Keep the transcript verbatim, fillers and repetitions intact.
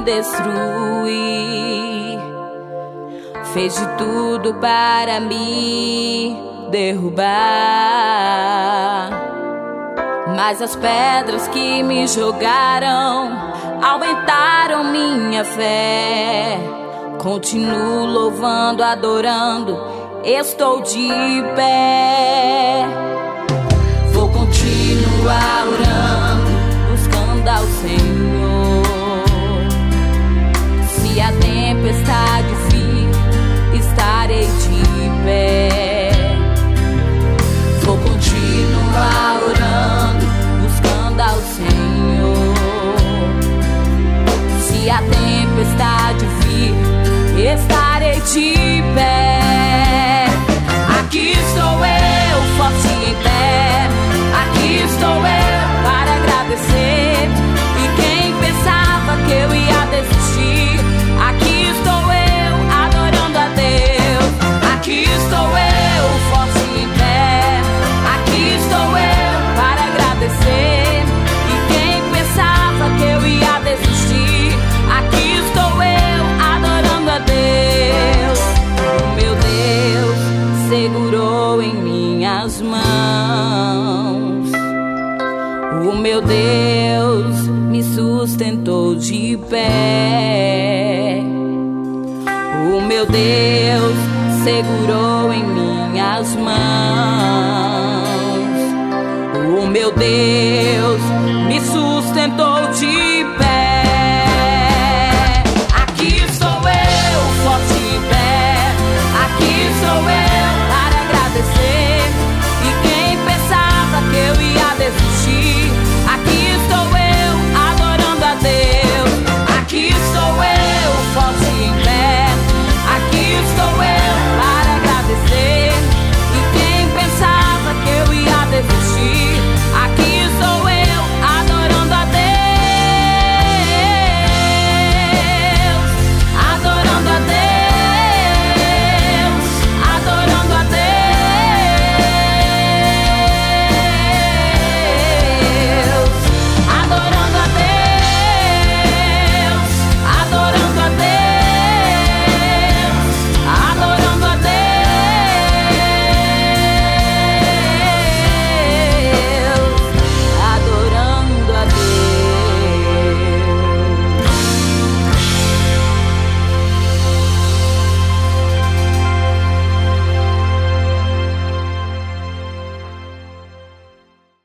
destruir. Fez de tudo para me derrubar, mas as pedras que me jogaram aumentaram minha fé. Continuo louvando, adorando, estou de pé. Vou continuar orando, buscando ao Senhor. Se a tempestade vir, estarei de pé. Vou continuar orando, buscando ao Senhor. Se a tempestade vir, estarei de pé. Aqui estou eu, forte em pé. Aqui estou eu para agradecer. E quem pensava que eu ia desistir, aqui estou eu adorando a Deus. Aqui estou eu, forte em pé. Aqui estou eu para agradecer. E quem pensava que eu ia desistir, aqui estou eu adorando a Deus. O meu Deus segurou em minhas mãos. O meu Deus me sustentou de pé. O meu Deus segurou em minhas mãos. O meu Deus me sustentou de